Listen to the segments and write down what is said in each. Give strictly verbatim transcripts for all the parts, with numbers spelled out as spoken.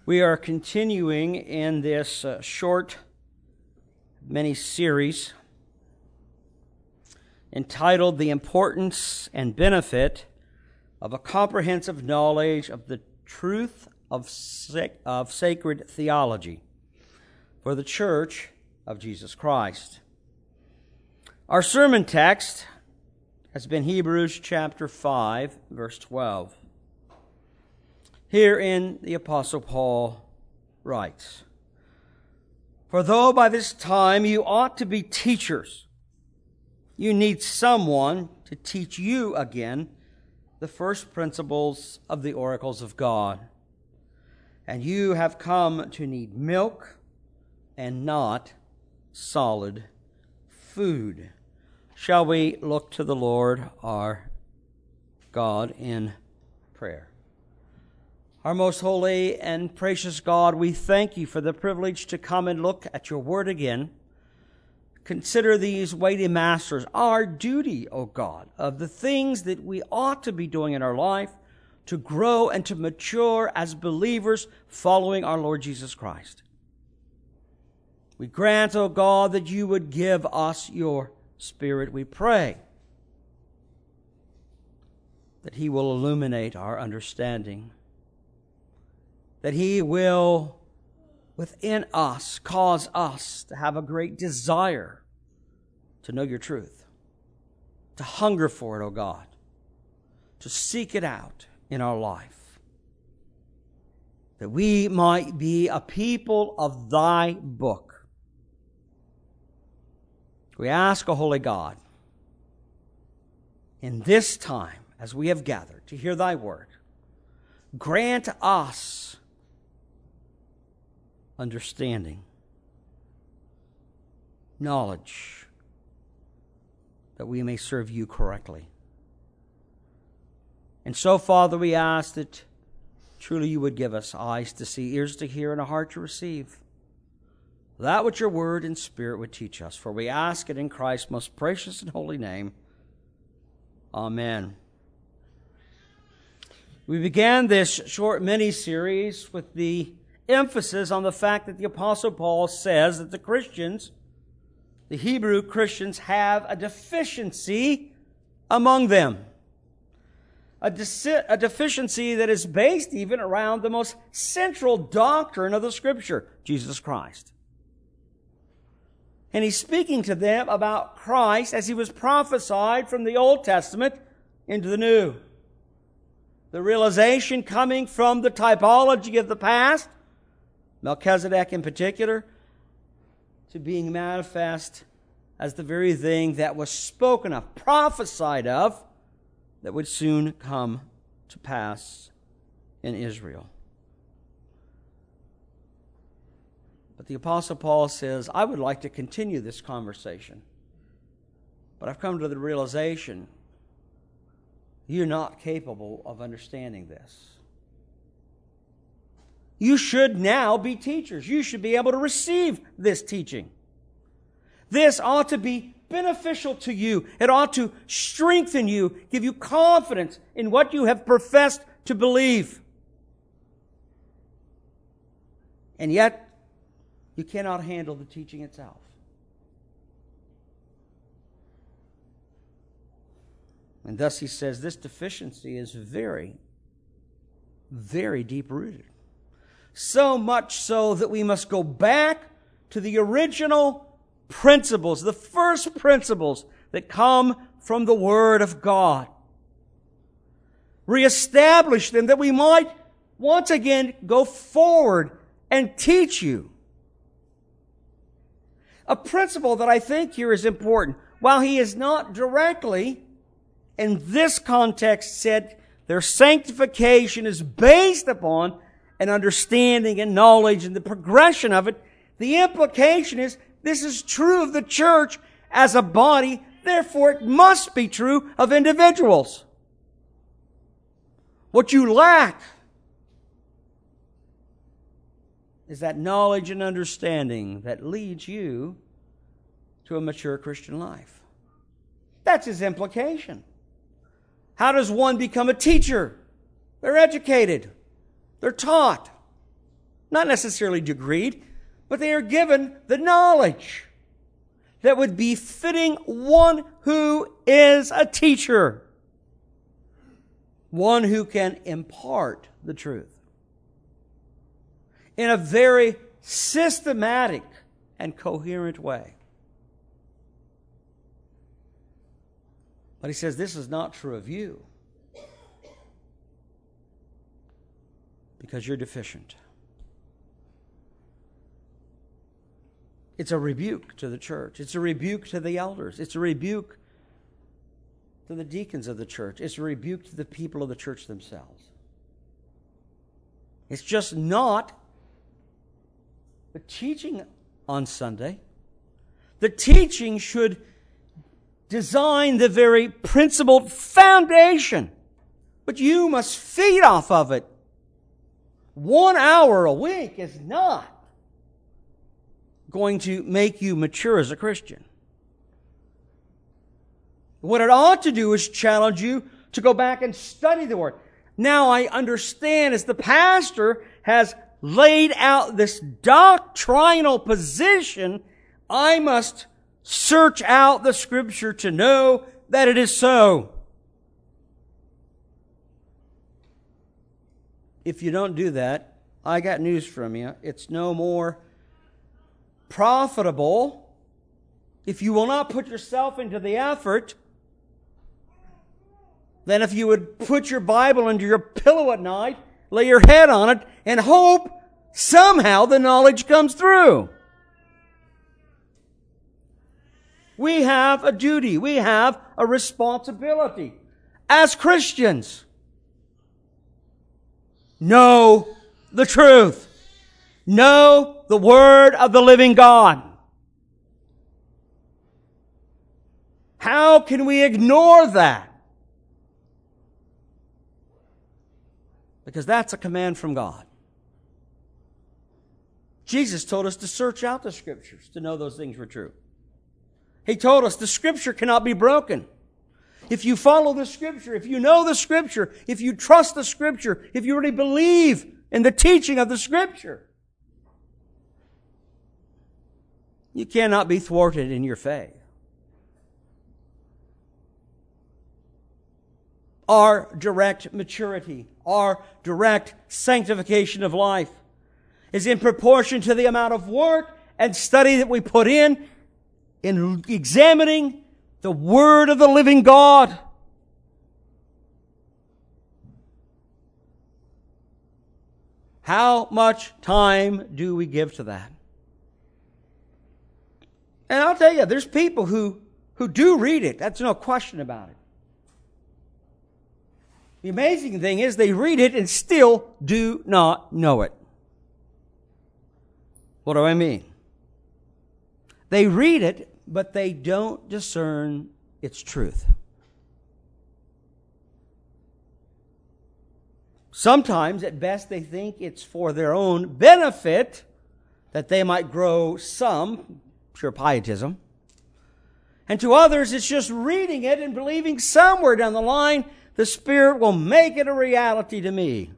We are continuing in this uh, short mini-series entitled The Importance and Benefit of a Comprehensive Knowledge of the Truth of, Sac- of Sacred Theology for the Church of Jesus Christ. Our sermon text has been Hebrews chapter five, verse twelve. Herein the Apostle Paul writes, "For though by this time you ought to be teachers, you need someone to teach you again the first principles of the oracles of God. And you have come to need milk and not solid food." Shall we look to the Lord our God in prayer? Our most holy and precious God, we thank you for the privilege to come and look at your word again. Consider these weighty masters, our duty, O God, of the things that we ought to be doing in our life to grow and to mature as believers following our Lord Jesus Christ. We grant, O God, that you would give us your Spirit, we pray, that he will illuminate our understanding, that he will, within us, cause us to have a great desire to know your truth, to hunger for it, O God, to seek it out in our life, that we might be a people of thy book. We ask, O holy God, in this time, as we have gathered to hear thy word, grant us understanding, knowledge, that we may serve you correctly. And so, Father, we ask that truly you would give us eyes to see, ears to hear, and a heart to receive that which your word and spirit would teach us. For we ask it in Christ's most precious and holy name. Amen. We began this short mini-series with the emphasis on the fact that the Apostle Paul says that the Christians, the Hebrew Christians, have a deficiency among them. A, de- a deficiency that is based even around the most central doctrine of the Scripture, Jesus Christ. And he's speaking to them about Christ as he was prophesied from the Old Testament into the New. The realization coming from the typology of the past, Melchizedek in particular, to being manifest as the very thing that was spoken of, prophesied of, that would soon come to pass in Israel. But the Apostle Paul says, I would like to continue this conversation, but I've come to the realization you're not capable of understanding this. You should now be teachers. You should be able to receive this teaching. This ought to be beneficial to you. It ought to strengthen you, give you confidence in what you have professed to believe. And yet, you cannot handle the teaching itself. And thus he says this deficiency is very, very deep-rooted. So much so that we must go back to the original principles, the first principles that come from the Word of God. Reestablish them that we might once again go forward and teach you. A principle that I think here is important. While he is not directly, in this context, said their sanctification is based upon an understanding and knowledge and the progression of it, the implication is this is true of the church as a body, therefore it must be true of individuals. What you lack is that knowledge and understanding that leads you to a mature Christian life. That's his implication. How does one become a teacher? They're educated. They're taught. Not necessarily degreed, but they are given the knowledge that would be fitting one who is a teacher, one who can impart the truth in a very systematic and coherent way. But he says this is not true of you because you're deficient. It's a rebuke to the church. It's a rebuke to the elders. It's a rebuke to the deacons of the church. It's a rebuke to the people of the church themselves. It's just not the teaching on Sunday. The teaching should design the very principled foundation, but you must feed off of it. One hour a week is not going to make you mature as a Christian. What it ought to do is challenge you to go back and study the Word. Now I understand as the pastor has laid out this doctrinal position, I must search out the Scripture to know that it is so. If you don't do that, I got news from you. It's no more profitable if you will not put yourself into the effort than if you would put your Bible under your pillow at night, lay your head on it, and hope somehow the knowledge comes through. We have a duty. We have a responsibility as Christians. Know the truth. Know the Word of the living God. How can we ignore that? Because that's a command from God. Jesus told us to search out the Scriptures to know those things were true. He told us the Scripture cannot be broken. If you follow the Scripture, if you know the Scripture, if you trust the Scripture, if you really believe in the teaching of the Scripture, you cannot be thwarted in your faith. Our direct maturity, our direct sanctification of life is in proportion to the amount of work and study that we put in in examining the Word of the living God. How much time do we give to that? And I'll tell you, there's people who, who do read it. That's no question about it. The amazing thing is they read it and still do not know it. What do I mean? They read it, but they don't discern its truth. Sometimes, at best, they think it's for their own benefit that they might grow some, pure pietism. And to others, it's just reading it and believing somewhere down the line the Spirit will make it a reality to me.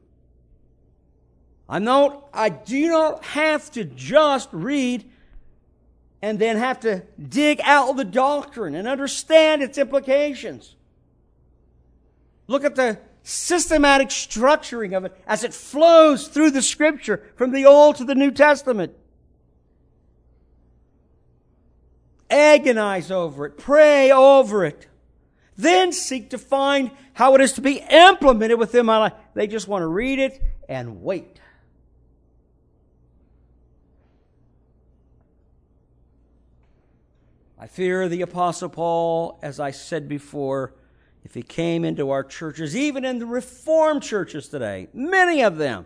I not, I do not have to just read and then have to dig out the doctrine and understand its implications. Look at the systematic structuring of it as it flows through the Scripture from the Old to the New Testament. Agonize over it. Pray over it. Then seek to find how it is to be implemented within my life. They just want to read it and wait. I fear the Apostle Paul, as I said before, if he came into our churches, even in the Reformed churches today, many of them,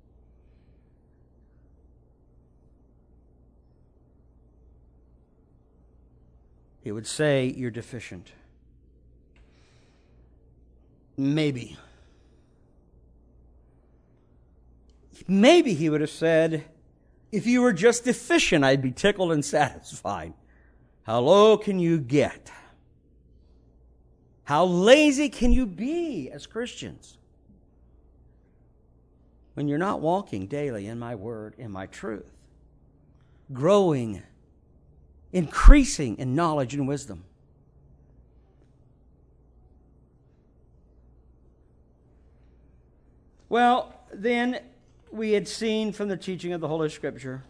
he would say, you're deficient. Maybe. Maybe he would have said, if you were just deficient, I'd be tickled and satisfied. How low can you get? How lazy can you be as Christians? when you're not walking daily in my word, in my truth, growing, increasing in knowledge and wisdom. Well, then we had seen from the teaching of the Holy Scripture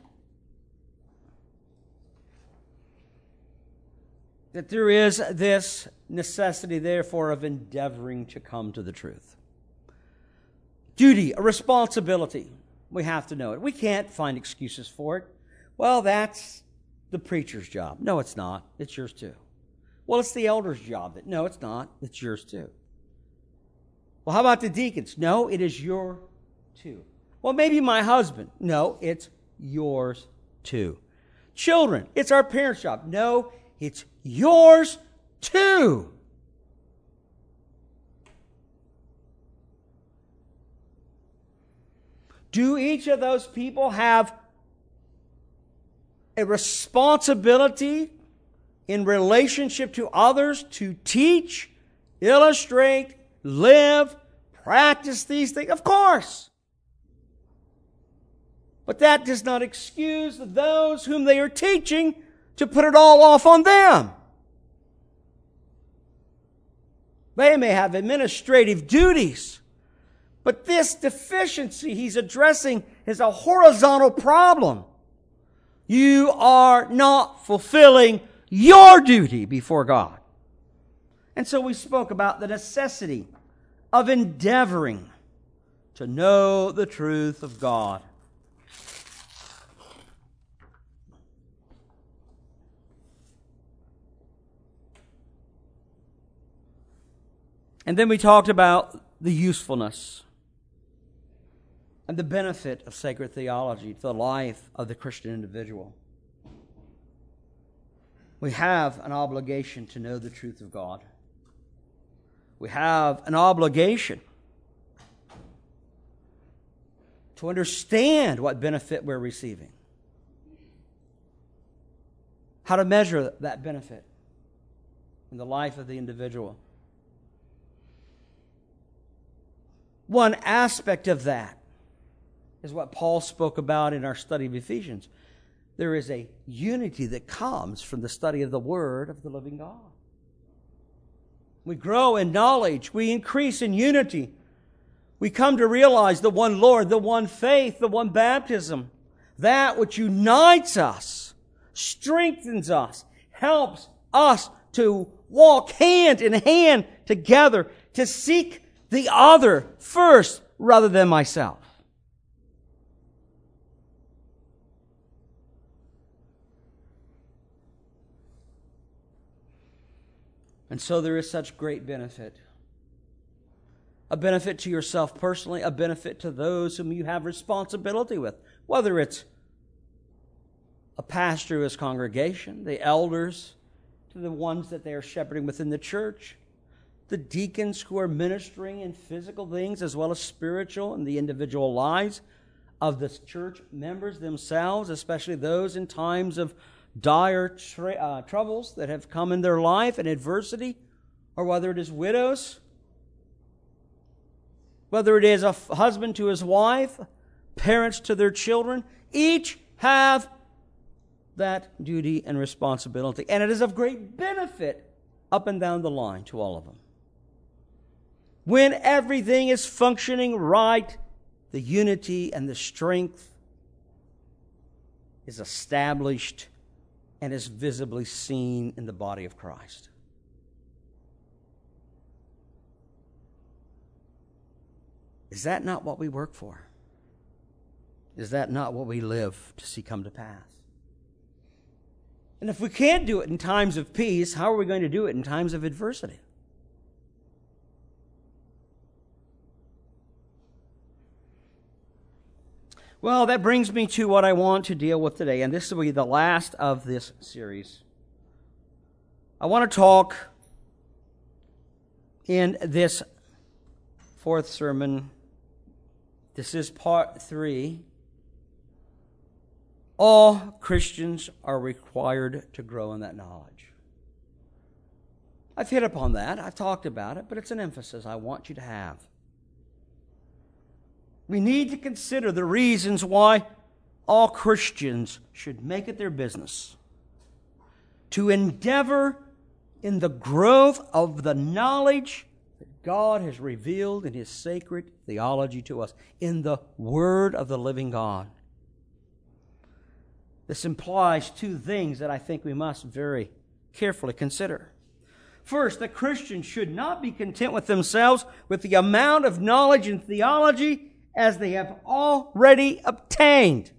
that there is this necessity, therefore, of endeavoring to come to the truth. Duty, a responsibility. We have to know it. We can't find excuses for it. Well, that's the preacher's job. No, it's not. It's yours too. Well, it's the elder's job. No, it's not. It's yours too. Well, how about the deacons? No, it is your too. Well, maybe my husband. No, it's yours too. Children, it's our parents' job. No, it's yours too. Do each of those people have a responsibility in relationship to others to teach, illustrate, live, practice these things? Of course. But that does not excuse those whom they are teaching to put it all off on them. They may have administrative duties, but this deficiency he's addressing is a horizontal problem. You are not fulfilling your duty before God. And so we spoke about the necessity of endeavoring to know the truth of God. And then we talked about the usefulness and the benefit of sacred theology to the life of the Christian individual. We have an obligation to know the truth of God. We have an obligation to understand what benefit we're receiving, how to measure that benefit in the life of the individual. One aspect of that is what Paul spoke about in our study of Ephesians. There is a unity that comes from the study of the Word of the living God. We grow in knowledge. We increase in unity. We come to realize the one Lord, the one faith, the one baptism. That which unites us, strengthens us, helps us to walk hand in hand together, to seek the other first rather than myself. And so there is such great benefit. A benefit to yourself personally, a benefit to those whom you have responsibility with. Whether it's a pastor of his congregation, the elders, to the ones that they are shepherding within the church, the deacons who are ministering in physical things as well as spiritual in the individual lives of the church members themselves, especially those in times of dire tra- uh, troubles that have come in their life and adversity, or whether it is widows, whether it is a f- husband to his wife, parents to their children, each have that duty and responsibility. And it is of great benefit up and down the line to all of them. When everything is functioning right, the unity and the strength is established and is visibly seen in the body of Christ. Is that not what we work for? Is that not what we live to see come to pass? And if we can't do it in times of peace, how are we going to do it in times of adversity? Well, that brings me to what I want to deal with today, and this will be the last of this series. I want to talk in this fourth sermon. This is part three. All Christians are required to grow in that knowledge. I've hit upon that. I've talked about it, but it's an emphasis I want you to have. We need to consider the reasons why all Christians should make it their business to endeavor in the growth of the knowledge that God has revealed in His sacred theology to us, in the Word of the living God. This implies two things that I think we must very carefully consider. First, that Christians should not be content with themselves with the amount of knowledge in theology as they have already obtained.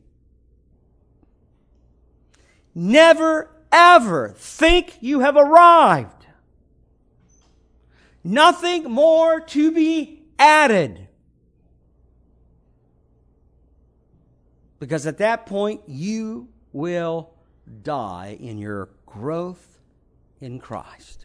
Never, ever think you have arrived. Nothing more to be added. Because at that point, you will die in your growth in Christ.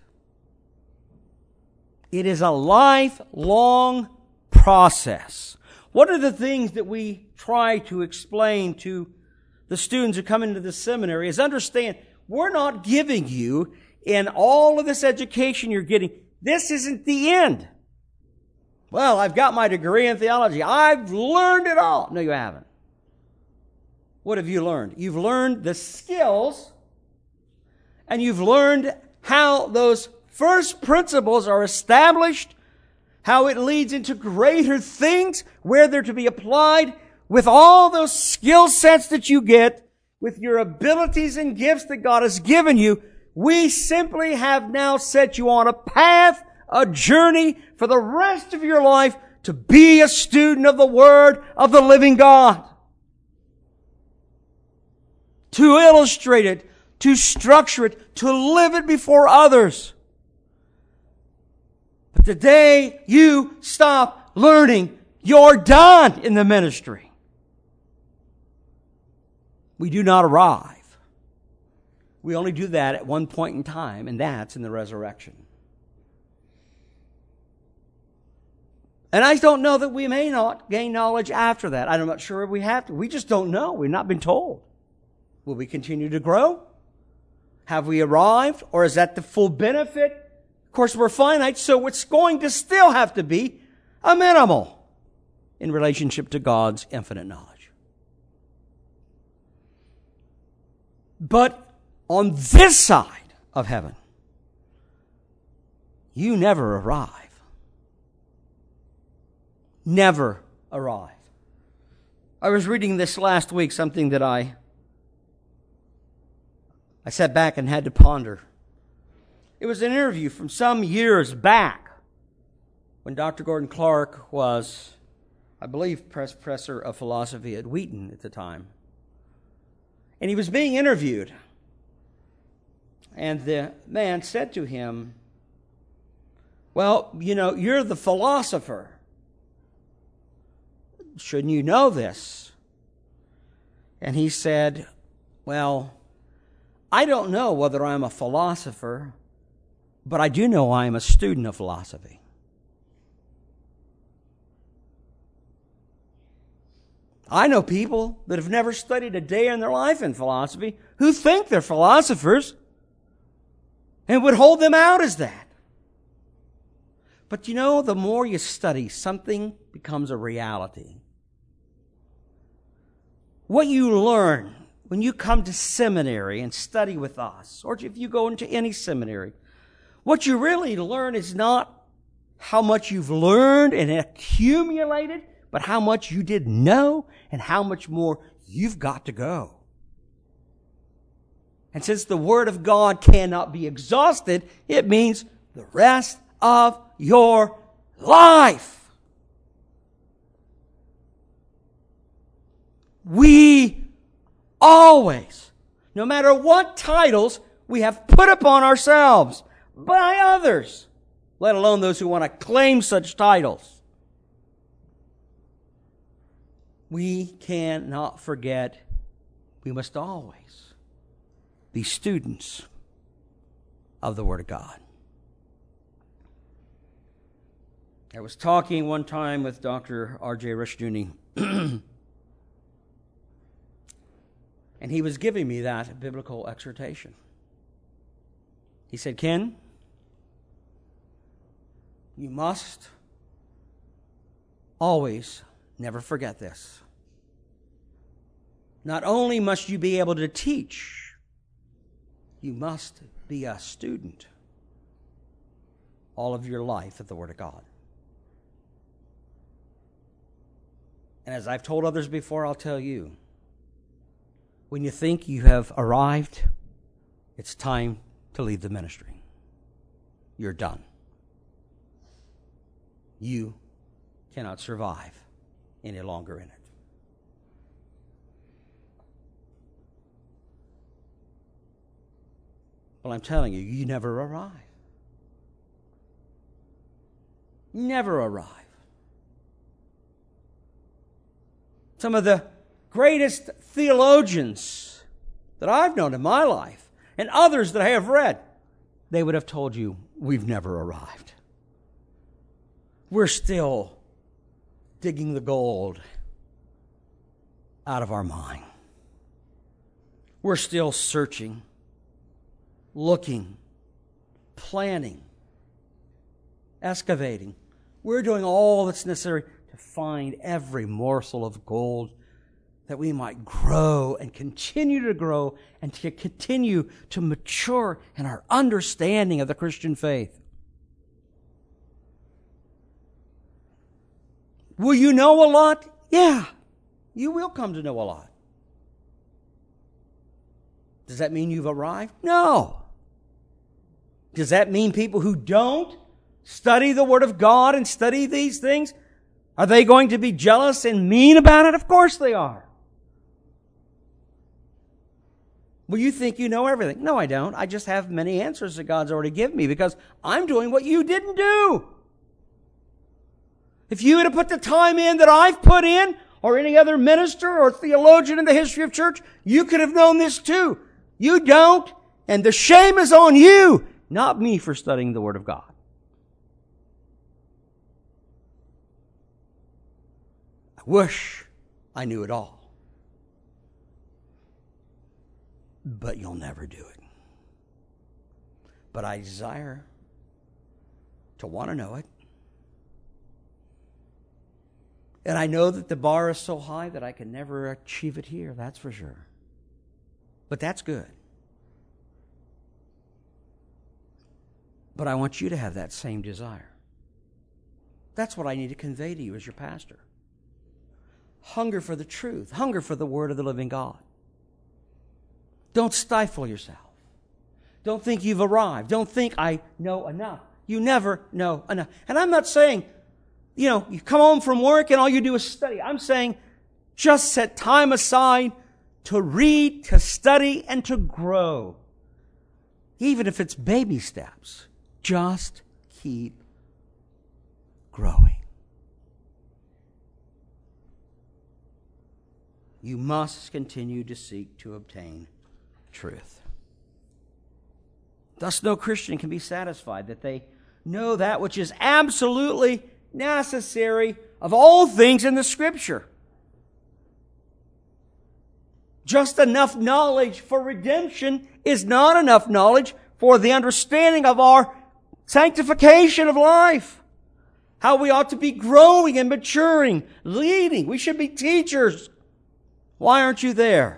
It is a lifelong process. What are the things that we try to explain to the students who come into the seminary is understand, we're not giving you in all of this education you're getting, this isn't the end. Well, I've got my degree in theology. I've learned it all. No, you haven't. What have you learned? You've learned the skills, and you've learned how those first principles are established, how it leads into greater things, where they're to be applied with all those skill sets that you get, with your abilities and gifts that God has given you. We simply have now set you on a path, a journey for the rest of your life to be a student of the Word of the living God. To illustrate it, to structure it, to live it before others. But the day you stop learning, you're done in the ministry. We do not arrive. We only do that at one point in time, and that's in the resurrection. And I don't know that we may not gain knowledge after that. I'm not sure if we have to. We just don't know. We've not been told. Will we continue to grow? Have we arrived? Or is that the full benefit? Of course, we're finite, so it's going to still have to be a minimal in relationship to God's infinite knowledge. But on this side of heaven, you never arrive. Never arrive. I was reading this last week, something that I I sat back and had to ponder. It was an interview from some years back when Doctor Gordon Clark was, I believe, professor of philosophy at Wheaton at the time. And he was being interviewed. And the man said to him, well, you know, you're the philosopher. Shouldn't you know this? And he said, well, I don't know whether I'm a philosopher, but I do know I am a student of philosophy. I know people that have never studied a day in their life in philosophy who think they're philosophers and would hold them out as that. But you know, the more you study, something becomes a reality. What you learn when you come to seminary and study with us, or if you go into any seminary, what you really learn is not how much you've learned and accumulated, but how much you didn't know and how much more you've got to go. And since the Word of God cannot be exhausted, it means the rest of your life. We always, no matter what titles we have put upon ourselves by others, let alone those who want to claim such titles, we cannot forget we must always be students of the Word of God. I was talking one time with Doctor R J Rushdoony, and he was giving me that biblical exhortation. He said, Ken, you must always Never forget this. Not only must you be able to teach, you must be a student all of your life of the Word of God. And as I've told others before, I'll tell you, when you think you have arrived, it's time to leave the ministry. You're done. You cannot survive any longer in it. Well, I'm telling you, you never arrive. Never arrive. Some of the greatest theologians that I've known in my life, and others that I have read, they would have told you, we've never arrived. We're still digging the gold out of our mine. We're still searching, looking, planning, excavating. We're doing all that's necessary to find every morsel of gold that we might grow and continue to grow and to continue to mature in our understanding of the Christian faith. Will you know a lot? Yeah, you will come to know a lot. Does that mean you've arrived? No. Does that mean people who don't study the Word of God and study these things, are they going to be jealous and mean about it? Of course they are. Well, you think you know everything. No, I don't. I just have many answers that God's already given me because I'm doing what you didn't do. If you had put the time in that I've put in, or any other minister or theologian in the history of church, you could have known this too. You don't, and the shame is on you, not me for studying the Word of God. I wish I knew it all. But you'll never do it. But I desire to want to know it. And I know that the bar is so high that I can never achieve it here, that's for sure. But that's good. But I want you to have that same desire. That's what I need to convey to you as your pastor. Hunger for the truth. Hunger for the Word of the living God. Don't stifle yourself. Don't think you've arrived. Don't think I know enough. You never know enough. And I'm not saying, you know, you come home from work and all you do is study. I'm saying just set time aside to read, to study, and to grow. Even if it's baby steps. Just keep growing. You must continue to seek to obtain truth. Thus, no Christian can be satisfied that they know that which is absolutely necessary of all things in the Scripture. Just enough knowledge for redemption is not enough knowledge for the understanding of our sanctification of life. How we ought to be growing and maturing, leading. We should be teachers. Why aren't you there?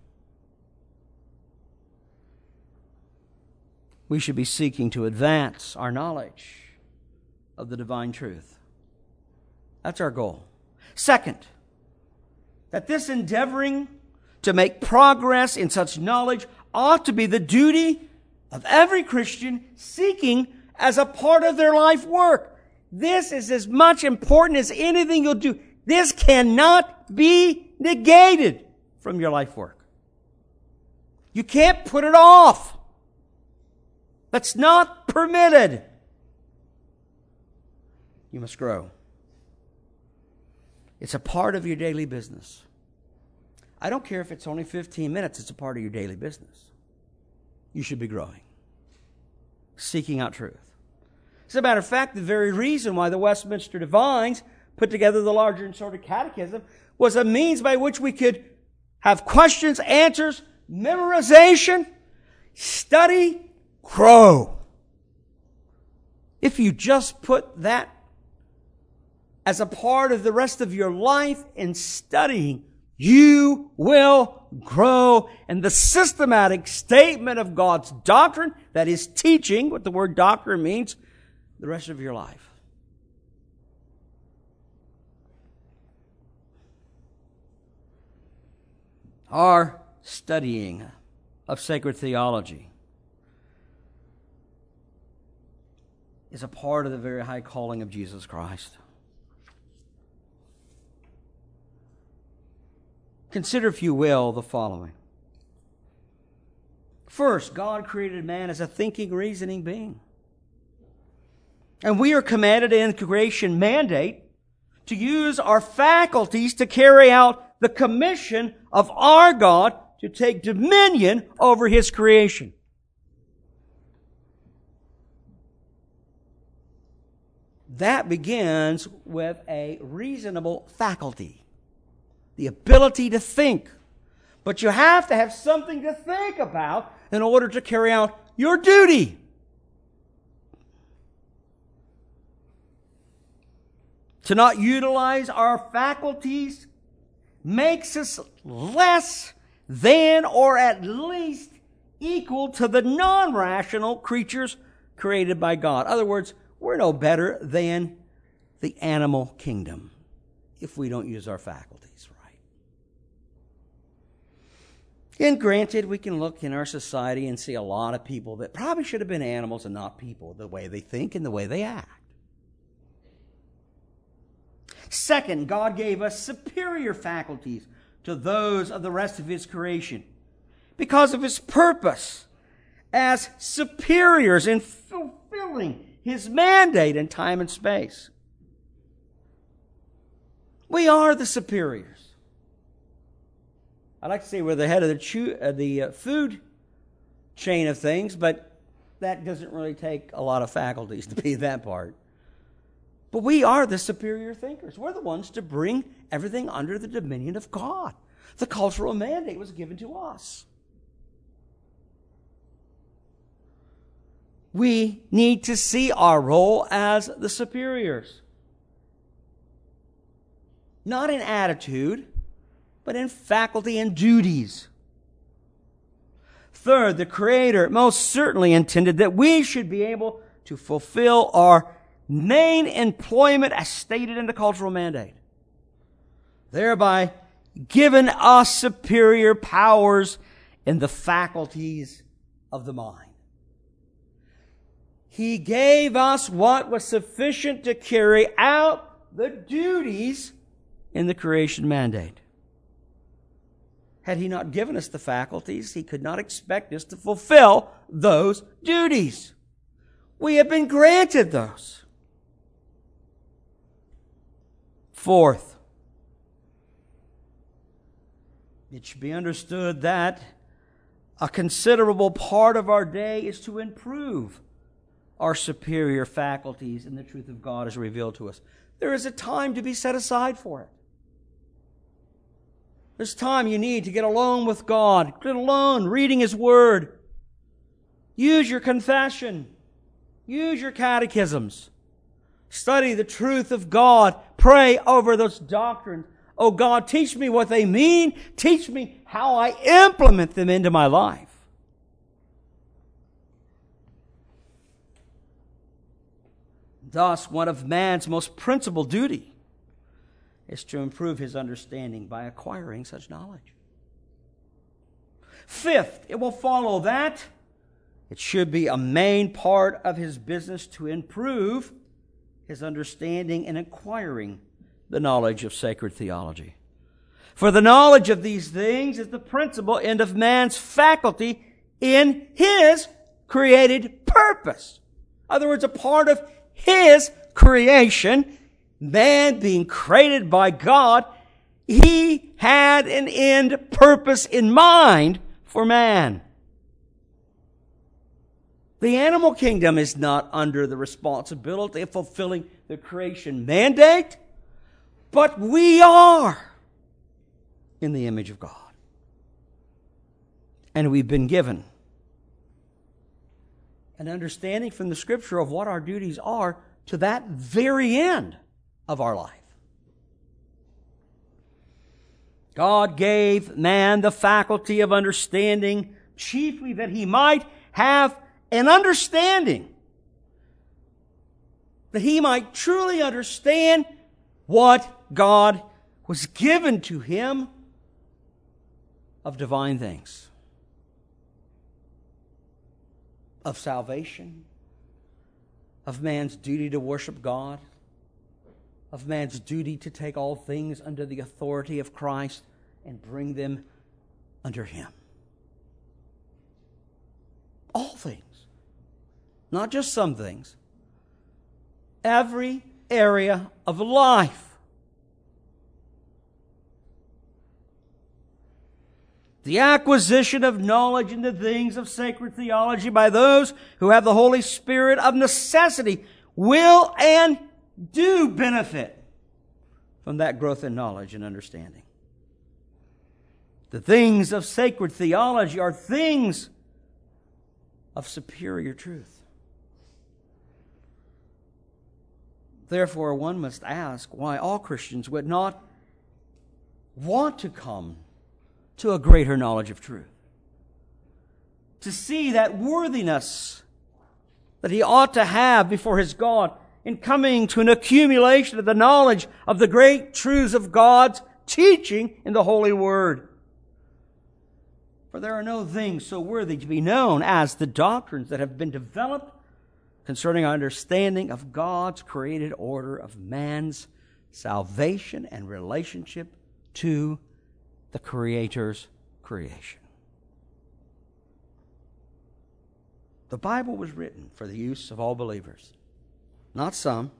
We should be seeking to advance our knowledge of the divine truth. That's our goal. Second, that this endeavoring to make progress in such knowledge ought to be the duty of every Christian seeking as a part of their life work. This is as much important as anything you'll do. This cannot be negated from your life work. You can't put it off. That's not permitted. You must grow. It's a part of your daily business. I don't care if it's only fifteen minutes, it's a part of your daily business. You should be growing, seeking out truth. As a matter of fact, the very reason why the Westminster Divines put together the larger and shorter catechism was a means by which we could have questions, answers, memorization, study, grow. If you just put that as a part of the rest of your life in studying, you will grow in the systematic statement of God's doctrine, that is teaching, what the word doctrine means, the rest of your life. Our studying of sacred theology is a part of the very high calling of Jesus Christ. Consider, if you will, the following. First, God created man as a thinking, reasoning being. And we are commanded in the creation mandate to use our faculties to carry out the commission of our God to take dominion over His creation. That begins with a reasonable faculty. The ability to think. But you have to have something to think about in order to carry out your duty. To not utilize our faculties makes us less than, or at least equal to, the non-rational creatures created by God. In other words, we're no better than the animal kingdom if we don't use our faculties right. And granted, we can look in our society and see a lot of people that probably should have been animals and not people, the way they think and the way they act. Second, God gave us superior faculties to those of the rest of His creation because of His purpose as superiors in fulfilling His mandate in time and space. We are the superiors. I like to say we're the head of the, chew, uh, the uh, food chain of things, but that doesn't really take a lot of faculties to be that part. But we are the superior thinkers. We're the ones to bring everything under the dominion of God. The cultural mandate was given to us. We need to see our role as the superiors. Not in attitude, but in faculty and duties. Third, the Creator most certainly intended that we should be able to fulfill our main employment as stated in the cultural mandate, thereby giving us superior powers in the faculties of the mind. He gave us what was sufficient to carry out the duties in the creation mandate. Had He not given us the faculties, He could not expect us to fulfill those duties. We have been granted those. Fourth, it should be understood that a considerable part of our day is to improve our superior faculties in the truth of God as revealed to us. There is a time to be set aside for it. There's time you need to get alone with God, get alone reading His Word. Use your confession. Use your catechisms. Study the truth of God. Pray over those doctrines. Oh God, teach me what they mean. Teach me how I implement them into my life. Thus, one of man's most principal duty is to improve his understanding by acquiring such knowledge. Fifth, it will follow that it should be a main part of his business to improve his understanding in acquiring the knowledge of sacred theology. For the knowledge of these things is the principal end of man's faculty in his created purpose. In other words, a part of his creation, man being created by God, he had an end purpose in mind for man. The animal kingdom is not under the responsibility of fulfilling the creation mandate, but we are in the image of God. And we've been given an understanding from the Scripture of what our duties are to that very end of our life. God gave man the faculty of understanding, chiefly that he might have an understanding, that he might truly understand what God was given to him of divine things, of salvation, of man's duty to worship God, of man's duty to take all things under the authority of Christ and bring them under him. All things. Not just some things. Every area of life. The acquisition of knowledge in the things of sacred theology by those who have the Holy Spirit of necessity will and do benefit from that growth in knowledge and understanding. The things of sacred theology are things of superior truth. Therefore, one must ask why all Christians would not want to come to a greater knowledge of truth, to see that worthiness that he ought to have before his God in coming to an accumulation of the knowledge of the great truths of God's teaching in the Holy Word. For there are no things so worthy to be known as the doctrines that have been developed concerning our understanding of God's created order of man's salvation and relationship to the Creator's creation. The Bible was written for the use of all believers, not some.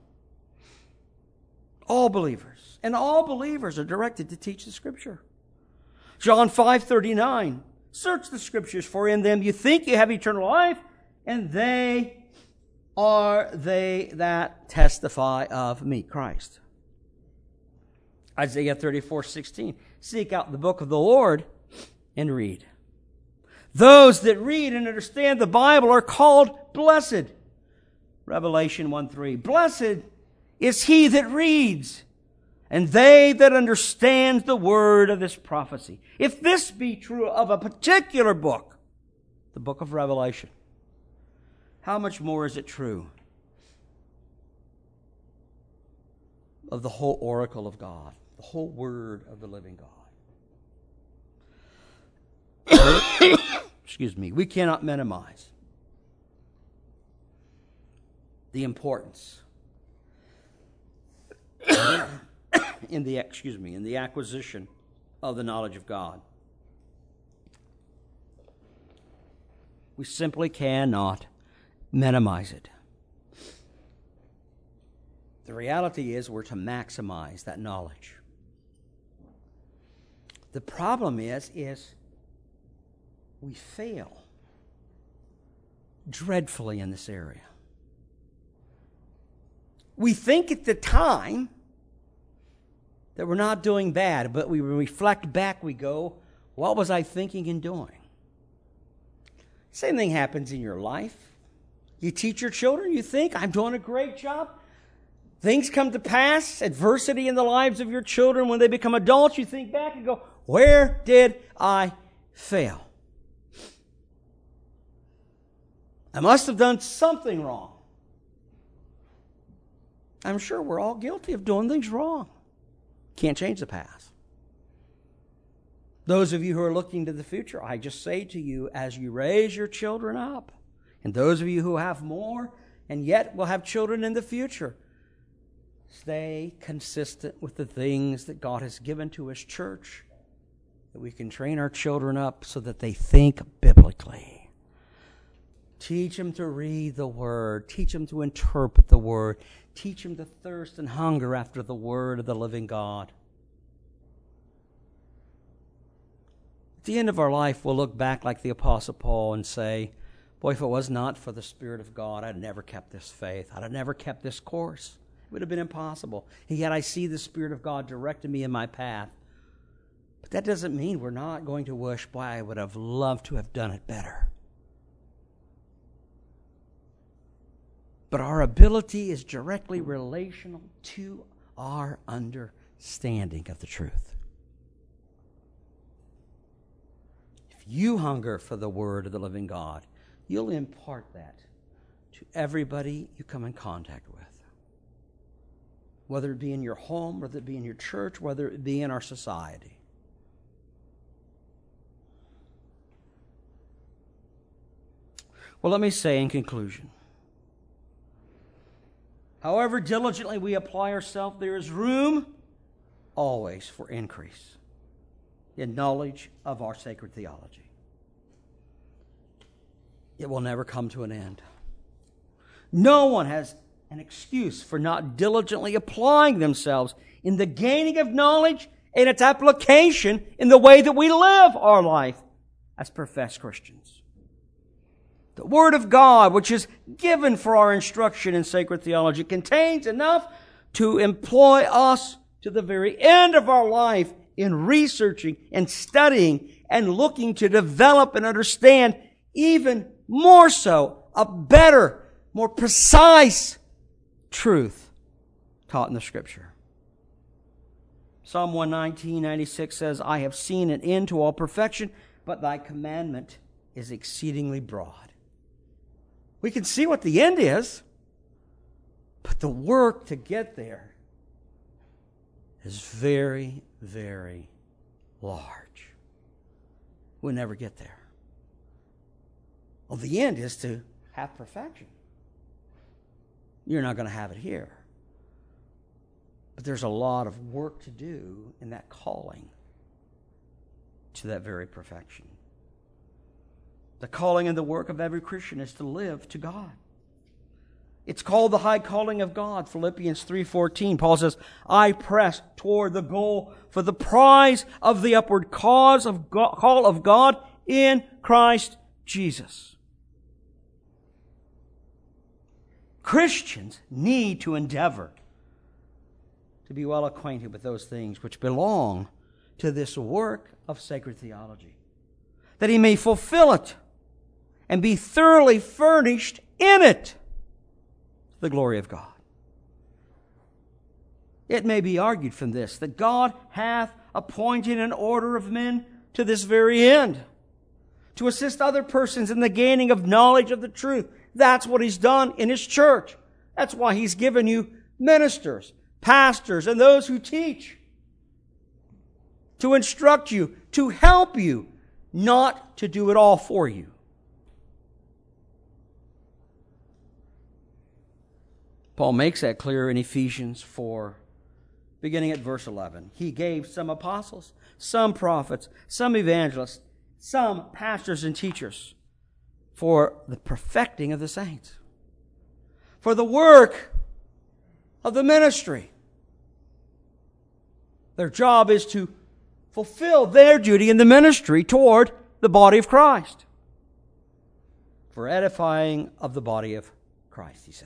All believers. And all believers are directed to teach the Scripture. John five thirty-nine, search the Scriptures, for in them you think you have eternal life, and they are they that testify of me, Christ. Isaiah thirty-four sixteen, seek out the book of the Lord and read. Those that read and understand the Bible are called blessed. Revelation one three, blessed is he that reads, and they that understand the word of this prophecy. If this be true of a particular book, the book of Revelation, how much more is it true of the whole oracle of God, the whole word of the living God? Excuse me. We cannot minimize the importance in the excuse me in the acquisition of the knowledge of God. We simply cannot minimize it. The reality is we're to maximize that knowledge. The problem is, is we fail dreadfully in this area. We think at the time that we're not doing bad, but we reflect back, we go, what was I thinking and doing? Same thing happens in your life. You teach your children, you think, I'm doing a great job. Things come to pass, adversity in the lives of your children. When they become adults, you think back and go, where did I fail? I must have done something wrong. I'm sure we're all guilty of doing things wrong. Can't change the past. Those of you who are looking to the future, I just say to you, as you raise your children up, and those of you who have more and yet will have children in the future, stay consistent with the things that God has given to His church, that we can train our children up so that they think biblically. Teach them to read the Word. Teach them to interpret the Word. Teach them to thirst and hunger after the Word of the living God. At the end of our life, we'll look back like the Apostle Paul and say, boy, if it was not for the Spirit of God, I'd have never kept this faith. I'd have never kept this course. It would have been impossible. And yet I see the Spirit of God directing me in my path. But that doesn't mean we're not going to wish, boy, I would have loved to have done it better. But our ability is directly relational to our understanding of the truth. If you hunger for the Word of the living God, you'll impart that to everybody you come in contact with. Whether it be in your home, whether it be in your church, whether it be in our society. Well, let me say in conclusion, however diligently we apply ourselves, there is room always for increase in knowledge of our sacred theology. It will never come to an end. No one has an excuse for not diligently applying themselves in the gaining of knowledge and its application in the way that we live our life as professed Christians. The Word of God, which is given for our instruction in sacred theology, contains enough to employ us to the very end of our life in researching and studying and looking to develop and understand even more so a better, more precise truth taught in the Scripture. Psalm one nineteen, ninety-six says, I have seen an end to all perfection, but thy commandment is exceedingly broad. We can see what the end is, but the work to get there is very, very large. We'll never get there. Well, the end is to have perfection. You're not going to have it here. But there's a lot of work to do in that calling to that very perfection. The calling and the work of every Christian is to live to God. It's called the high calling of God. Philippians three fourteen, Paul says, I press toward the goal for the prize of the upward cause of God, call of God in Christ Jesus. Christians need to endeavor to be well acquainted with those things which belong to this work of sacred theology, that he may fulfill it and be thoroughly furnished in it, the glory of God. It may be argued from this that God hath appointed an order of men to this very end, to assist other persons in the gaining of knowledge of the truth. That's what He's done in His church. That's why He's given you ministers, pastors, and those who teach, to instruct you, to help you, not to do it all for you. Paul makes that clear in Ephesians four, beginning at verse eleven. He gave some apostles, some prophets, some evangelists, some pastors and teachers for the perfecting of the saints, for the work of the ministry. Their job is to fulfill their duty in the ministry toward the body of Christ, for edifying of the body of Christ, he says.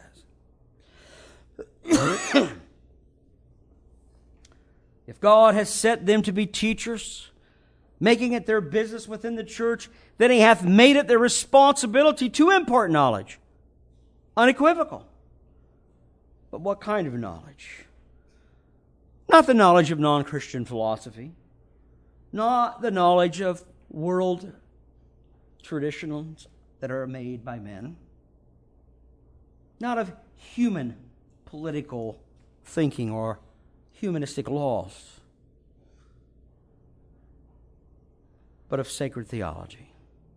If God has set them to be teachers, making it their business within the church, then He hath made it their responsibility to impart knowledge. Unequivocal. But what kind of knowledge? Not the knowledge of non-Christian philosophy, not the knowledge of world traditions that are made by men, not of human political thinking or humanistic laws, but of sacred theology.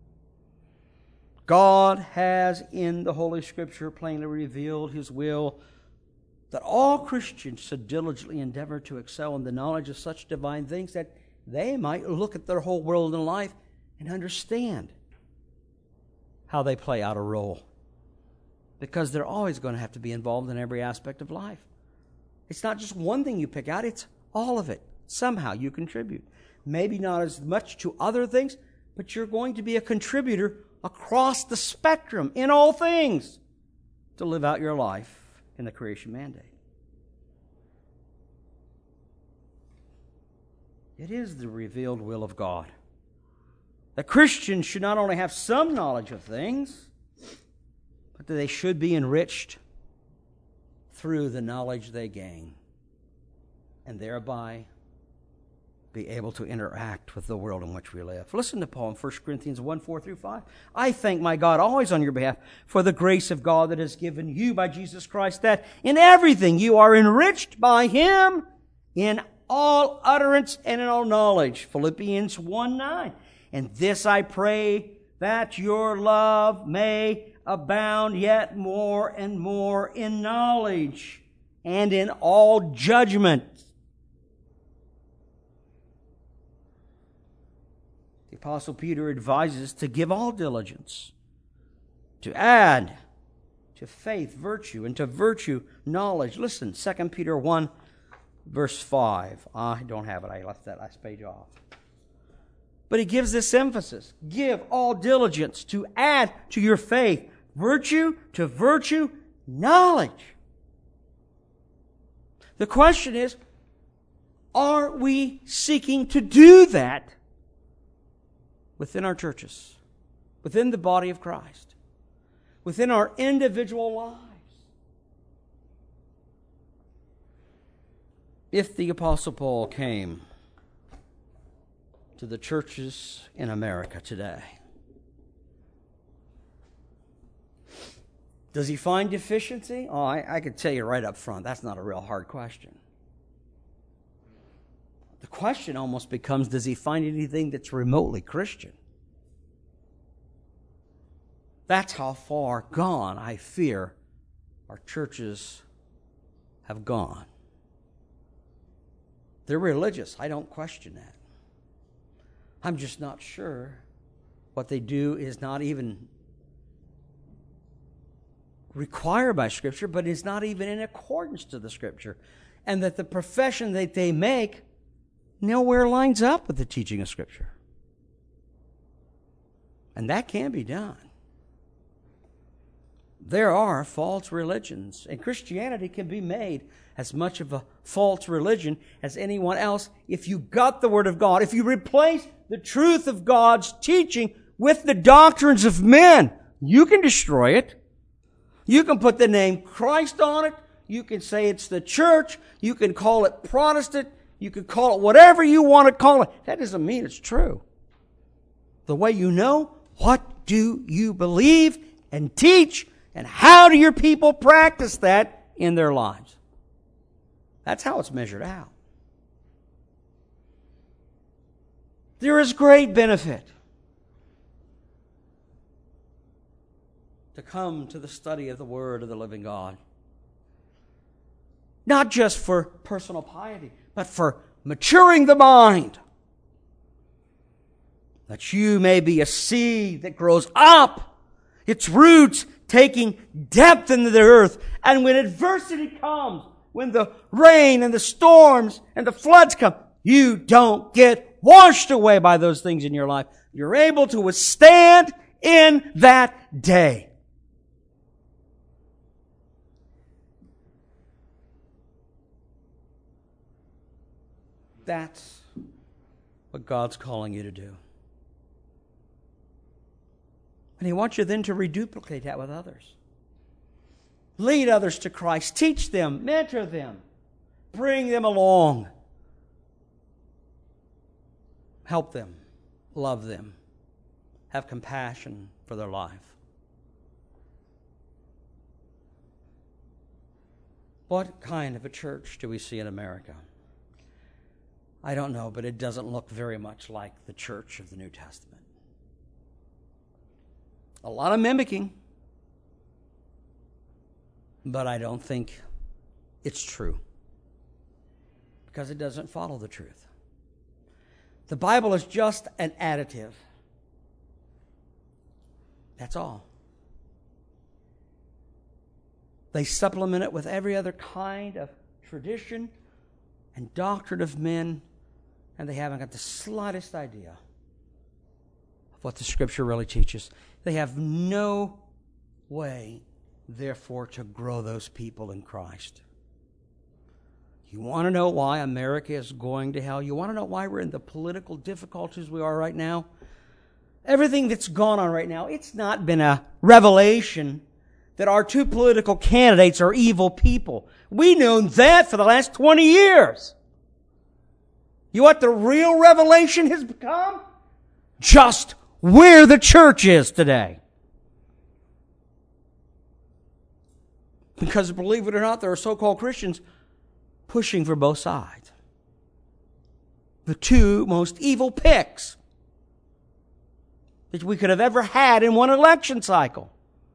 God has in the Holy Scripture plainly revealed His will that all Christians should diligently endeavor to excel in the knowledge of such divine things that they might look at their whole world and life and understand how they play out a role. Because they're always going to have to be involved in every aspect of life. It's not just one thing you pick out, it's all of it. Somehow you contribute. Maybe not as much to other things, but you're going to be a contributor across the spectrum in all things to live out your life in the creation mandate. It is the revealed will of God that Christians should not only have some knowledge of things, but that they should be enriched through the knowledge they gain and thereby be able to interact with the world in which we live. Listen to Paul in First Corinthians one, four through five. I thank my God always on your behalf for the grace of God that is given you by Jesus Christ, that in everything you are enriched by Him in all utterance and in all knowledge. Philippians one, nine. And this I pray, that your love may abound yet more and more in knowledge and in all judgment. The Apostle Peter advises to give all diligence, to add to faith virtue, and to virtue knowledge. Listen, Second Peter one, verse five. I don't have it. I left that last page off. But he gives this emphasis. Give all diligence to add to your faith virtue, to virtue knowledge. The question is, are we seeking to do that within our churches, within the body of Christ, within our individual lives? If the Apostle Paul came to the churches in America today, does he find deficiency? Oh, I, I can tell you right up front, that's not a real hard question. The question almost becomes, does he find anything that's remotely Christian? That's how far gone, I fear, our churches have gone. They're religious. I don't question that. I'm just not sure what they do is not even required by Scripture, but is not even in accordance to the Scripture. And that the profession that they make nowhere lines up with the teaching of Scripture. And that can be done. There are false religions, and Christianity can be made as much of a false religion as anyone else if you got the Word of God. If you replace the truth of God's teaching with the doctrines of men, you can destroy it. You can put the name Christ on it. You can say it's the church. You can call it Protestant. You can call it whatever you want to call it. That doesn't mean it's true. The way you know, what do you believe and teach, and how do your people practice that in their lives? That's how it's measured out. There is great benefit to come to the study of the Word of the living God. Not just for personal piety, but for maturing the mind. That you may be a seed that grows up, its roots taking depth into the earth. And when adversity comes, when the rain and the storms and the floods come, you don't get washed away by those things in your life. You're able to withstand in that day. That's what God's calling you to do. And He wants you then to reduplicate that with others. Lead others to Christ. Teach them. Mentor them. Bring them along. Help them. Love them. Have compassion for their life. What kind of a church do we see in America? I don't know, but it doesn't look very much like the church of the New Testament. A lot of mimicking, but I don't think it's true because it doesn't follow the truth. The Bible is just an additive. That's all. They supplement it with every other kind of tradition and doctrine of men, and they haven't got the slightest idea of what the Scripture really teaches. They have no way, therefore, to grow those people in Christ. You want to know why America is going to hell? You want to know why we're in the political difficulties we are right now? Everything that's gone on right now, it's not been a revelation that our two political candidates are evil people. We've known that for the last twenty years. You know what the real revelation has become? Just where the church is today. Because believe it or not, there are so-called Christians pushing for both sides. The two most evil picks that we could have ever had in one election cycle.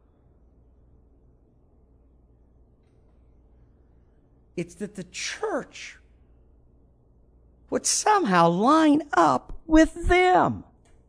It's that the church would somehow line up with them.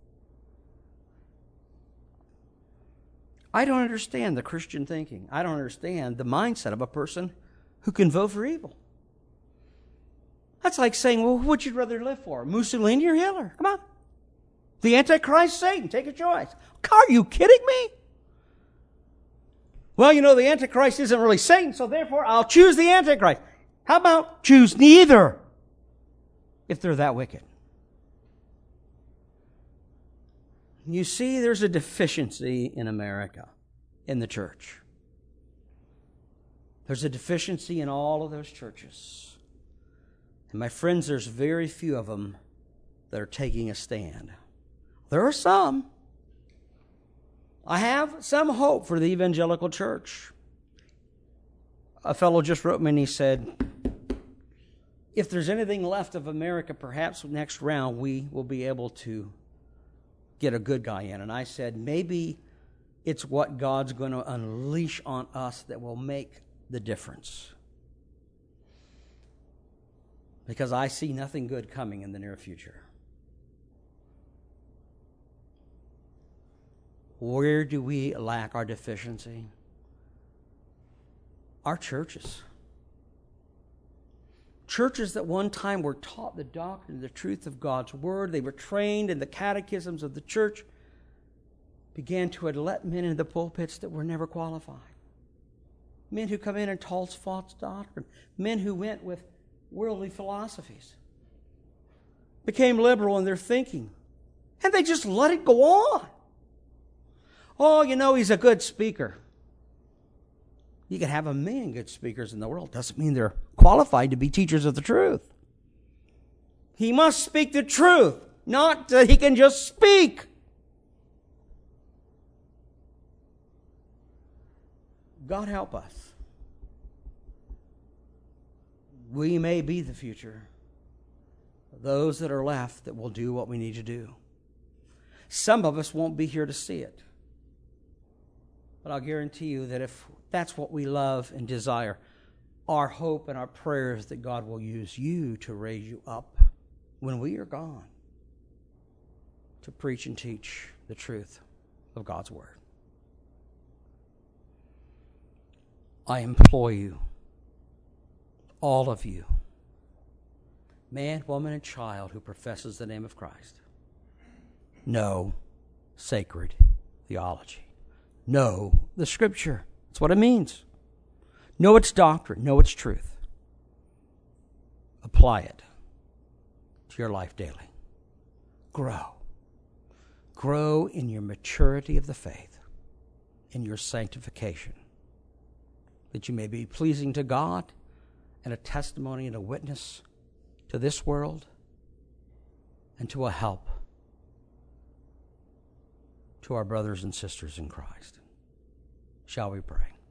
I don't understand the Christian thinking. I don't understand the mindset of a person who can vote for evil. That's like saying, well, who would you rather live for? Mussolini or Hitler? Come on. The Antichrist, Satan. Take a choice. Are you kidding me? Well, you know, the Antichrist isn't really Satan, so therefore I'll choose the Antichrist. How about choose neither if they're that wicked? You see, there's a deficiency in America, in the church. There's a deficiency in all of those churches. And my friends, there's very few of them that are taking a stand. There are some. I have some hope for the evangelical church. A fellow just wrote me and he said, if there's anything left of America, perhaps next round we will be able to get a good guy in. And I said, maybe it's what God's going to unleash on us that will make the difference. Because I see nothing good coming in the near future. Where do we lack our deficiency? Our churches. Churches that one time were taught the doctrine, the truth of God's Word. They were trained in the catechisms of the church. Began to let men into the pulpits that were never qualified. Men who come in and taught false doctrine. Men who went with worldly philosophies. Became liberal in their thinking. And they just let it go on. Oh, you know, he's a good speaker. You can have a million good speakers in the world. Doesn't mean they're qualified to be teachers of the truth. He must speak the truth, not that he can just speak. God help us. We may be the future. Those that are left that will do what we need to do. Some of us won't be here to see it. But I'll guarantee you that if that's what we love and desire, our hope and our prayer is that God will use you to raise you up when we are gone to preach and teach the truth of God's Word. I implore you, all of you, man, woman, and child who professes the name of Christ, know sacred theology. Know the Scripture. That's what it means. Know its doctrine. Know its truth. Apply it to your life daily. Grow. Grow in your maturity of the faith, in your sanctification, that you may be pleasing to God and a testimony and a witness to this world and to a help to our brothers and sisters in Christ. Shall we pray?